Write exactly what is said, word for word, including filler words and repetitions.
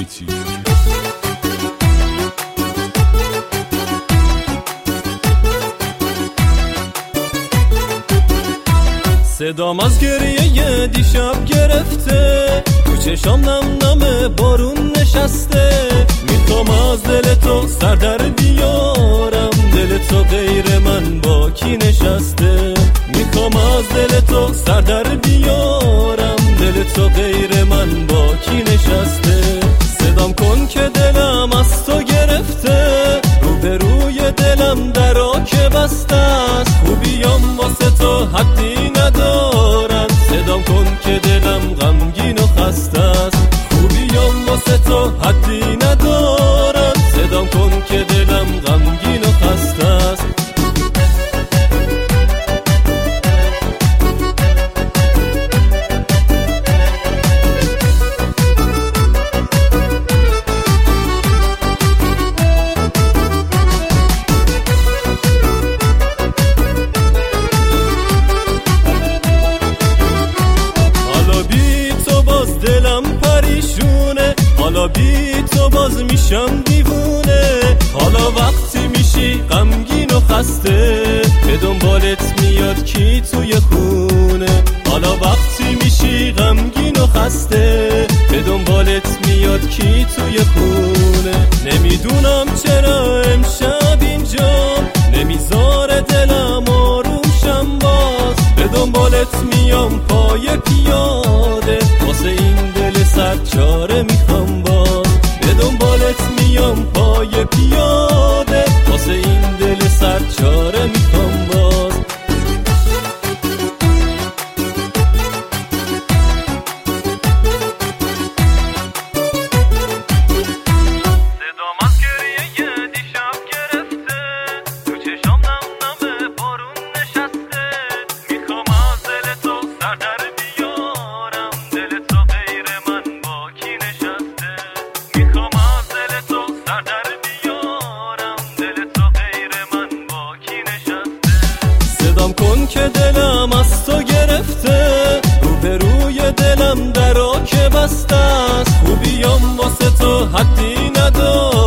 هیچی. صدام از گریه دیشب گرفته، تو چشام نم نم بارون نشسته. میخوام از دل تو سر در بیارم، دل تو غیر من با کی نشسته. میخوام از دل تو سر در بیارم، دل تو غیر من با کی نشسته. صدام کن که دلم از تو گرفته، رو به روی دلم درا که بسته است. خوبیام واسه تو حدی ندارن، صدام کن که دلم غمگین و خسته است. خوبیام واسه تو حدی ندارن، صدام کن که دلم غمگین و خسته است. حالا بی تو باز میشم دیوونه، حالا وقتی میشی غمگین و خسته، به دنبالت میاد کی توی خونه. حالا وقتی میشی غمگین و خسته، به دنبالت میاد کی توی خونه. نمیدونم چرا امشب اینجا نمیذاره دلم آرومشم، باز به دنبالت میام پای پیاده، واسه این دل سرچاره میخوام باز. به دنبالت میام پای پیاده، واسه این دل سرچاره میخوام باز. صدام از گریه دیشب گرفته، تو چشام نم نم بارون نشسته. میخوام از دل تو سر در بیارم، دل تو غیر من با کی نشسته. میخوام از دل تو سر در بیارم، دل تو غیر من با کی نشسته. صدام کن که دلم از تو گرفته، رو به روی دلم درا که بسته است. خوبیام واسه تو حدی ندارم،